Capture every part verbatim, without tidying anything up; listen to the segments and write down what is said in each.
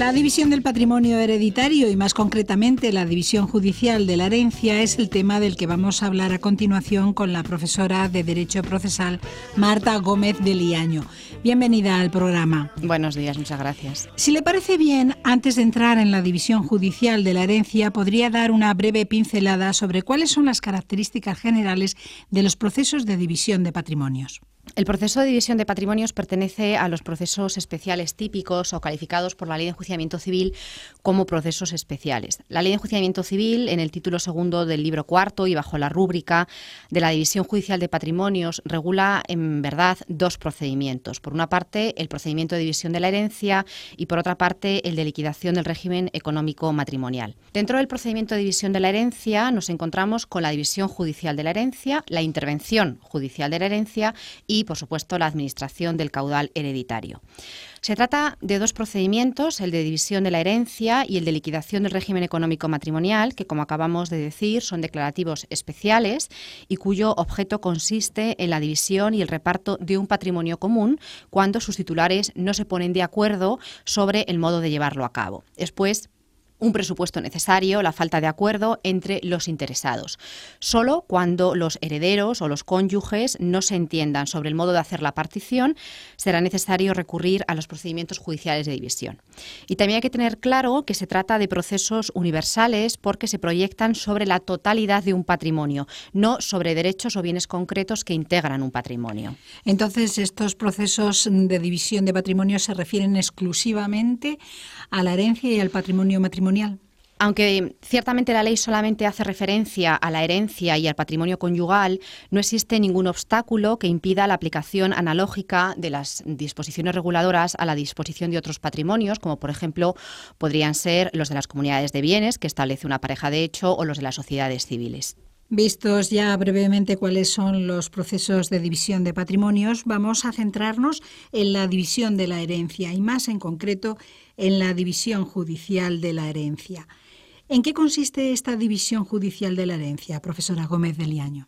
La división del patrimonio hereditario y más concretamente la división judicial de la herencia es el tema del que vamos a hablar a continuación con la profesora de Derecho Procesal Marta Gómez de Liaño. Bienvenida al programa. Buenos días, muchas gracias. Si le parece bien, antes de entrar en la división judicial de la herencia, podría dar una breve pincelada sobre cuáles son las características generales de los procesos de división de patrimonios. El proceso de división de patrimonios pertenece a los procesos especiales típicos o calificados por la Ley de Enjuiciamiento Civil como procesos especiales. La Ley de Enjuiciamiento Civil, en el título segundo del libro cuarto y bajo la rúbrica de la división judicial de patrimonios, regula en verdad dos procedimientos. Por una parte, el procedimiento de división de la herencia y por otra parte, el de liquidación del régimen económico matrimonial. Dentro del procedimiento de división de la herencia nos encontramos con la división judicial de la herencia, la intervención judicial de la herencia y, por supuesto, la administración del caudal hereditario. Se trata de dos procedimientos, el de división de la herencia y el de liquidación del régimen económico matrimonial, que, como acabamos de decir, son declarativos especiales y cuyo objeto consiste en la división y el reparto de un patrimonio común cuando sus titulares no se ponen de acuerdo sobre el modo de llevarlo a cabo. Es, pues, un presupuesto necesario, la falta de acuerdo entre los interesados. Solo cuando los herederos o los cónyuges no se entiendan sobre el modo de hacer la partición, será necesario recurrir a los procedimientos judiciales de división. Y también hay que tener claro que se trata de procesos universales porque se proyectan sobre la totalidad de un patrimonio, no sobre derechos o bienes concretos que integran un patrimonio. Entonces, estos procesos de división de patrimonio se refieren exclusivamente a la herencia y al patrimonio matrimonial. Aunque ciertamente la ley solamente hace referencia a la herencia y al patrimonio conyugal, no existe ningún obstáculo que impida la aplicación analógica de las disposiciones reguladoras a la disposición de otros patrimonios, como por ejemplo podrían ser los de las comunidades de bienes que establece una pareja de hecho o los de las sociedades civiles. Vistos ya brevemente cuáles son los procesos de división de patrimonios, vamos a centrarnos en la división de la herencia y más en concreto en la división judicial de la herencia. ¿En qué consiste esta división judicial de la herencia, profesora Gómez de Liaño?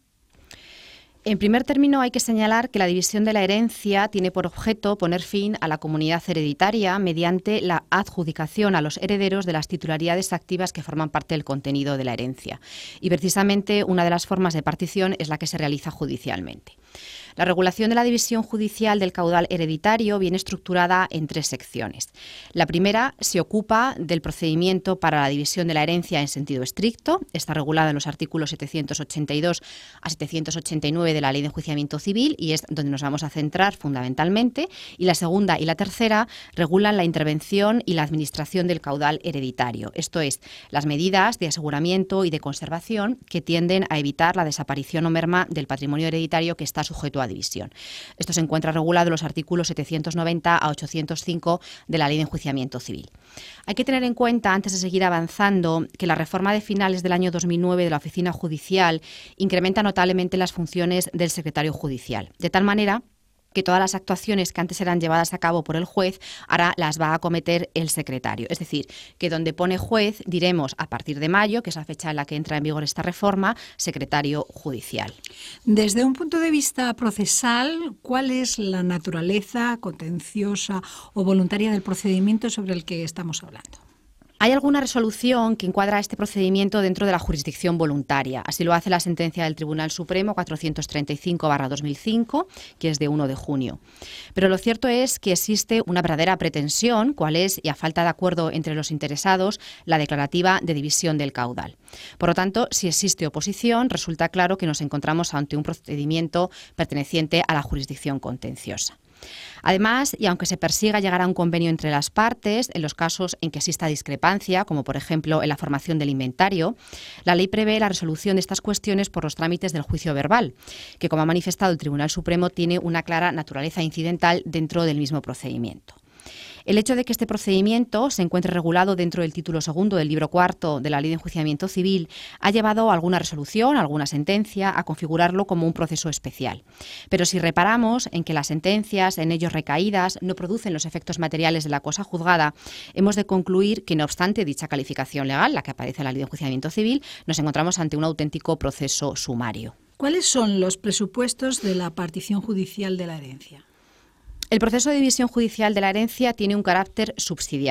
En primer término, hay que señalar que la división de la herencia tiene por objeto poner fin a la comunidad hereditaria mediante la adjudicación a los herederos de las titularidades activas que forman parte del contenido de la herencia. Y precisamente una de las formas de partición es la que se realiza judicialmente. La regulación de la división judicial del caudal hereditario viene estructurada en tres secciones. La primera se ocupa del procedimiento para la división de la herencia en sentido estricto. Está regulada en los artículos setecientos ochenta y dos a setecientos ochenta y nueve de la Ley de Enjuiciamiento Civil y es donde nos vamos a centrar fundamentalmente. Y la segunda y la tercera regulan la intervención y la administración del caudal hereditario. Esto es, las medidas de aseguramiento y de conservación que tienden a evitar la desaparición o merma del patrimonio hereditario que está sujeto a división. Esto se encuentra regulado en los artículos setecientos noventa a ochocientos cinco de la Ley de Enjuiciamiento Civil. Hay que tener en cuenta, antes de seguir avanzando, que la reforma de finales del año dos mil nueve de la Oficina Judicial incrementa notablemente las funciones del secretario judicial, de tal manera que todas las actuaciones que antes eran llevadas a cabo por el juez, ahora las va a acometer el secretario. Es decir, que donde pone juez, diremos a partir de mayo, que es la fecha en la que entra en vigor esta reforma, secretario judicial. Desde un punto de vista procesal, ¿cuál es la naturaleza contenciosa o voluntaria del procedimiento sobre el que estamos hablando? Hay alguna resolución que encuadra este procedimiento dentro de la jurisdicción voluntaria. Así lo hace la sentencia del Tribunal Supremo cuatrocientos treinta y cinco barra dos mil cinco, que es de uno de junio. Pero lo cierto es que existe una verdadera pretensión, cuál es, y a falta de acuerdo entre los interesados, la declarativa de división del caudal. Por lo tanto, si existe oposición, resulta claro que nos encontramos ante un procedimiento perteneciente a la jurisdicción contenciosa. Además, y aunque se persiga llegar a un convenio entre las partes, en los casos en que exista discrepancia, como por ejemplo en la formación del inventario, la ley prevé la resolución de estas cuestiones por los trámites del juicio verbal, que, como ha manifestado el Tribunal Supremo, tiene una clara naturaleza incidental dentro del mismo procedimiento. El hecho de que este procedimiento se encuentre regulado dentro del título segundo del libro cuarto de la Ley de Enjuiciamiento Civil ha llevado a alguna resolución, a alguna sentencia, a configurarlo como un proceso especial. Pero si reparamos en que las sentencias en ellos recaídas no producen los efectos materiales de la cosa juzgada, hemos de concluir que, no obstante dicha calificación legal, la que aparece en la Ley de Enjuiciamiento Civil, nos encontramos ante un auténtico proceso sumario. ¿Cuáles son los presupuestos de la partición judicial de la herencia? El proceso de división judicial de la herencia tiene un carácter subsidiario.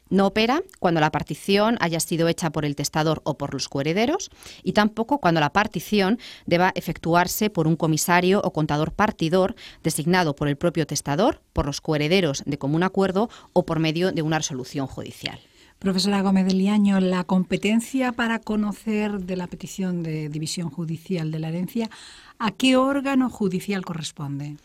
No opera cuando la partición haya sido hecha por el testador o por los coherederos y tampoco cuando la partición deba efectuarse por un comisario o contador partidor designado por el propio testador, por los coherederos de común acuerdo o por medio de una resolución judicial. Profesora Gómez de Liaño, la competencia para conocer de la petición de división judicial de la herencia, ¿a qué órgano judicial corresponde?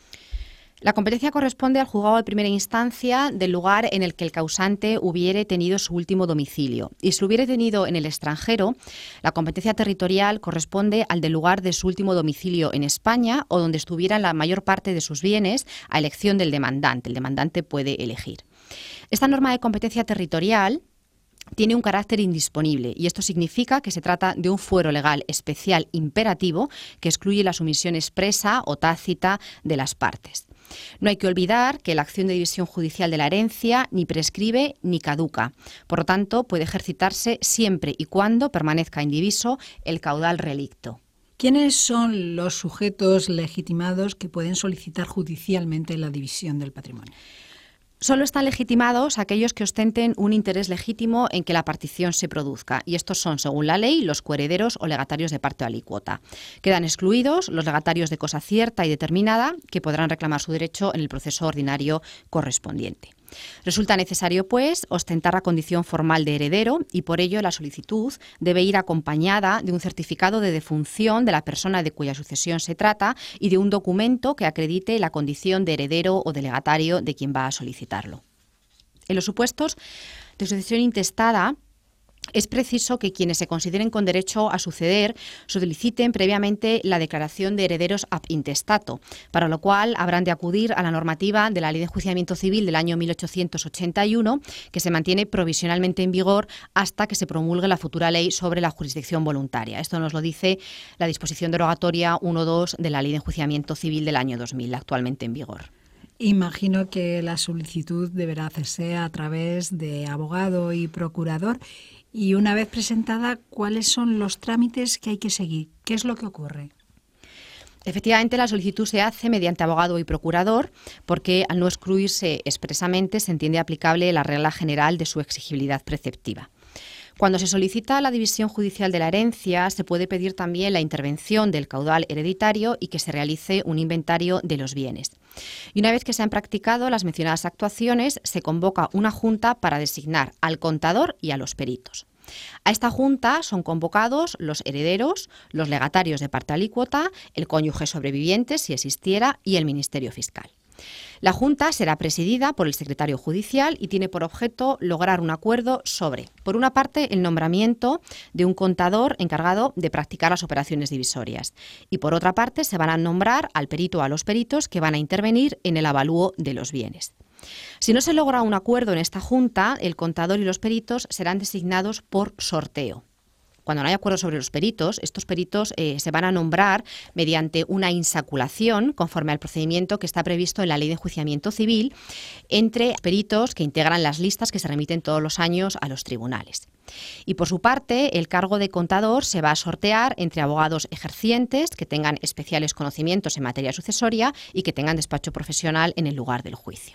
La competencia corresponde al juzgado de primera instancia del lugar en el que el causante hubiere tenido su último domicilio. Y si lo hubiere tenido en el extranjero, la competencia territorial corresponde al del lugar de su último domicilio en España o donde estuvieran la mayor parte de sus bienes a elección del demandante. El demandante puede elegir. Esta norma de competencia territorial tiene un carácter indisponible y esto significa que se trata de un fuero legal especial imperativo que excluye la sumisión expresa o tácita de las partes. No hay que olvidar que la acción de división judicial de la herencia ni prescribe ni caduca. Por lo tanto, puede ejercitarse siempre y cuando permanezca indiviso el caudal relicto. ¿Quiénes son los sujetos legitimados que pueden solicitar judicialmente la división del patrimonio? Solo están legitimados aquellos que ostenten un interés legítimo en que la partición se produzca, y estos son, según la ley, los coherederos o legatarios de parte o alícuota. Quedan excluidos los legatarios de cosa cierta y determinada, que podrán reclamar su derecho en el proceso ordinario correspondiente. Resulta necesario, pues, ostentar la condición formal de heredero y por ello la solicitud debe ir acompañada de un certificado de defunción de la persona de cuya sucesión se trata y de un documento que acredite la condición de heredero o de legatario de quien va a solicitarlo. En los supuestos de sucesión intestada, es preciso que quienes se consideren con derecho a suceder soliciten previamente la declaración de herederos ab intestato, para lo cual habrán de acudir a la normativa de la Ley de Enjuiciamiento Civil del año mil ochocientos ochenta y uno, que se mantiene provisionalmente en vigor hasta que se promulgue la futura ley sobre la jurisdicción voluntaria. Esto nos lo dice la disposición derogatoria uno punto dos de la Ley de Enjuiciamiento Civil del año dos mil, actualmente en vigor. Imagino que la solicitud deberá hacerse a través de abogado y procurador. Y una vez presentada, ¿cuáles son los trámites que hay que seguir? ¿Qué es lo que ocurre? Efectivamente, la solicitud se hace mediante abogado y procurador porque, al no excluirse expresamente, se entiende aplicable la regla general de su exigibilidad preceptiva. Cuando se solicita la división judicial de la herencia, se puede pedir también la intervención del caudal hereditario y que se realice un inventario de los bienes. Y una vez que se han practicado las mencionadas actuaciones, se convoca una junta para designar al contador y a los peritos. A esta junta son convocados los herederos, los legatarios de parte alícuota, el cónyuge sobreviviente, si existiera, y el Ministerio Fiscal. La Junta será presidida por el secretario judicial y tiene por objeto lograr un acuerdo sobre, por una parte, el nombramiento de un contador encargado de practicar las operaciones divisorias y, por otra parte, se van a nombrar al perito o a los peritos que van a intervenir en el avalúo de los bienes. Si no se logra un acuerdo en esta Junta, el contador y los peritos serán designados por sorteo. Cuando no hay acuerdo sobre los peritos, estos peritos eh, se van a nombrar mediante una insaculación conforme al procedimiento que está previsto en la Ley de Enjuiciamiento Civil entre peritos que integran las listas que se remiten todos los años a los tribunales. Y por su parte, el cargo de contador se va a sortear entre abogados ejercientes que tengan especiales conocimientos en materia sucesoria y que tengan despacho profesional en el lugar del juicio.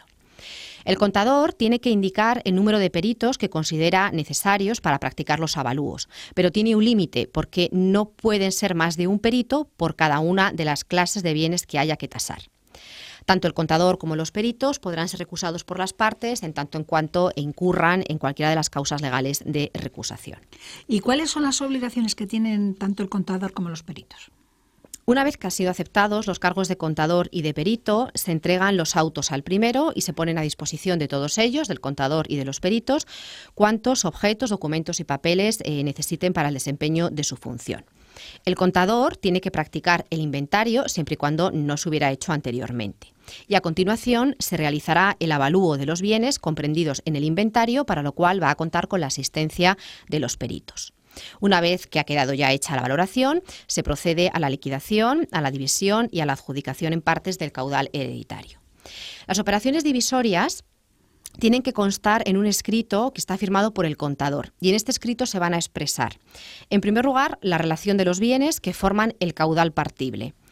El contador tiene que indicar el número de peritos que considera necesarios para practicar los avalúos, pero tiene un límite porque no pueden ser más de un perito por cada una de las clases de bienes que haya que tasar. Tanto el contador como los peritos podrán ser recusados por las partes en tanto en cuanto incurran en cualquiera de las causas legales de recusación. ¿Y cuáles son las obligaciones que tienen tanto el contador como los peritos? Una vez que han sido aceptados los cargos de contador y de perito, se entregan los autos al primero y se ponen a disposición de todos ellos, del contador y de los peritos, cuantos objetos, documentos y papeles eh, necesiten para el desempeño de su función. El contador tiene que practicar el inventario siempre y cuando no se hubiera hecho anteriormente. Y a continuación se realizará el avalúo de los bienes comprendidos en el inventario, para lo cual va a contar con la asistencia de los peritos. Una vez que ha quedado ya hecha la valoración, se procede a la liquidación, a la división y a la adjudicación en partes del caudal hereditario. Las operaciones divisorias tienen que constar en un escrito que está firmado por el contador y en este escrito se van a expresar, en primer lugar, la relación de los bienes que forman el caudal partible.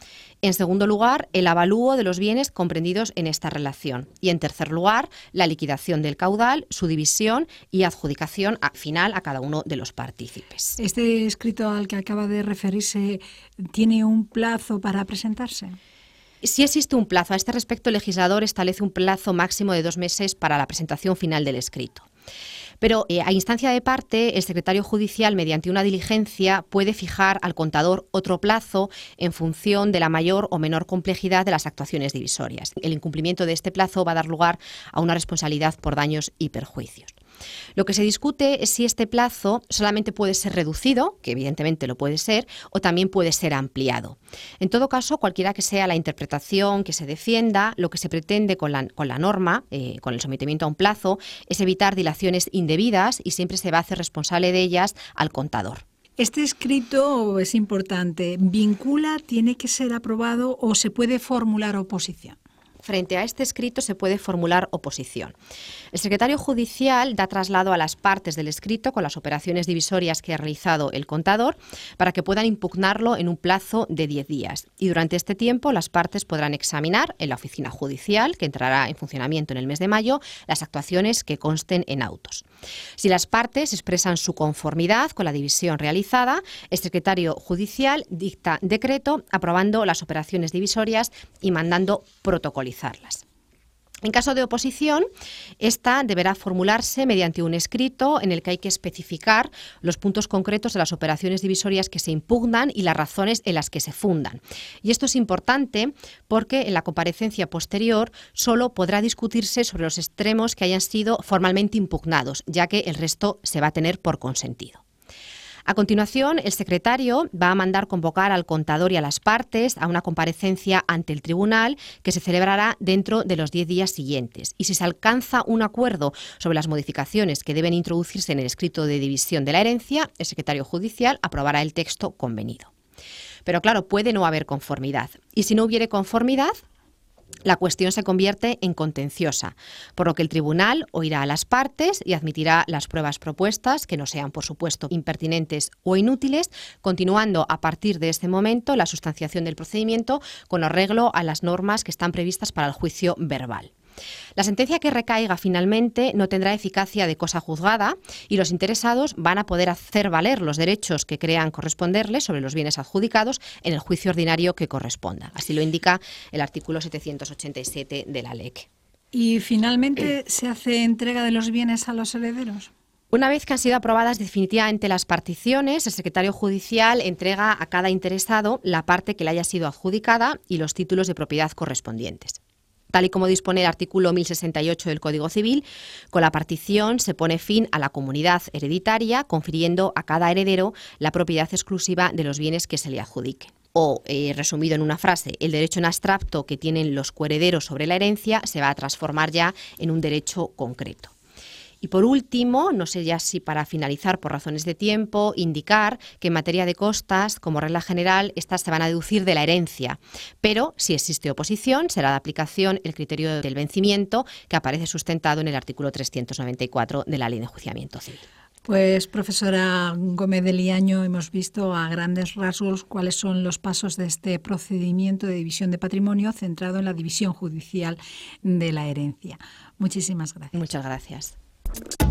En segundo lugar, el avalúo de los bienes comprendidos en esta relación. Y en tercer lugar, la liquidación del caudal, su división y adjudicación final a cada uno de los partícipes. ¿Este escrito al que acaba de referirse tiene un plazo para presentarse? Sí existe un plazo. A este respecto, el legislador establece un plazo máximo de dos meses para la presentación final del escrito. Pero eh, a instancia de parte, el secretario judicial, mediante una diligencia, puede fijar al contador otro plazo en función de la mayor o menor complejidad de las actuaciones divisorias. El incumplimiento de este plazo va a dar lugar a una responsabilidad por daños y perjuicios. Lo que se discute es si este plazo solamente puede ser reducido, que evidentemente lo puede ser, o también puede ser ampliado. En todo caso, cualquiera que sea la interpretación que se defienda, lo que se pretende con la, con la norma, eh, con el sometimiento a un plazo, es evitar dilaciones indebidas y siempre se va a hacer responsable de ellas al contador. Este escrito es importante. ¿Vincula, tiene que ser aprobado o se puede formular oposición? Frente a este escrito se puede formular oposición. El secretario judicial da traslado a las partes del escrito con las operaciones divisorias que ha realizado el contador para que puedan impugnarlo en un plazo de diez días. Y durante este tiempo las partes podrán examinar en la oficina judicial, que entrará en funcionamiento en el mes de mayo, las actuaciones que consten en autos. Si las partes expresan su conformidad con la división realizada, el secretario judicial dicta decreto aprobando las operaciones divisorias y mandando protocolizar. En caso de oposición, esta deberá formularse mediante un escrito en el que hay que especificar los puntos concretos de las operaciones divisorias que se impugnan y las razones en las que se fundan. Y esto es importante porque en la comparecencia posterior solo podrá discutirse sobre los extremos que hayan sido formalmente impugnados, ya que el resto se va a tener por consentido. A continuación, el secretario va a mandar convocar al contador y a las partes a una comparecencia ante el tribunal que se celebrará dentro de los diez días siguientes. Y si se alcanza un acuerdo sobre las modificaciones que deben introducirse en el escrito de división de la herencia, el secretario judicial aprobará el texto convenido. Pero claro, puede no haber conformidad. Y si no hubiere conformidad, la cuestión se convierte en contenciosa, por lo que el tribunal oirá a las partes y admitirá las pruebas propuestas, que no sean, por supuesto, impertinentes o inútiles, continuando a partir de este momento la sustanciación del procedimiento con arreglo a las normas que están previstas para el juicio verbal. La sentencia que recaiga finalmente no tendrá eficacia de cosa juzgada y los interesados van a poder hacer valer los derechos que crean corresponderles sobre los bienes adjudicados en el juicio ordinario que corresponda. Así lo indica el artículo setecientos ochenta y siete de la L E C. ¿Y finalmente se hace entrega de los bienes a los herederos? Una vez que han sido aprobadas definitivamente las particiones, el secretario judicial entrega a cada interesado la parte que le haya sido adjudicada y los títulos de propiedad correspondientes. Tal y como dispone el artículo mil sesenta y ocho del Código Civil, con la partición se pone fin a la comunidad hereditaria, confiriendo a cada heredero la propiedad exclusiva de los bienes que se le adjudiquen. O, eh, resumido en una frase, el derecho en abstracto que tienen los coherederos sobre la herencia se va a transformar ya en un derecho concreto. Y por último, no sé ya si para finalizar por razones de tiempo, indicar que en materia de costas, como regla general, estas se van a deducir de la herencia. Pero si existe oposición, será de aplicación el criterio del vencimiento que aparece sustentado en el artículo trescientos noventa y cuatro de la Ley de Enjuiciamiento Civil. Pues, profesora Gómez de Liaño, hemos visto a grandes rasgos cuáles son los pasos de este procedimiento de división de patrimonio centrado en la división judicial de la herencia. Muchísimas gracias. Muchas gracias.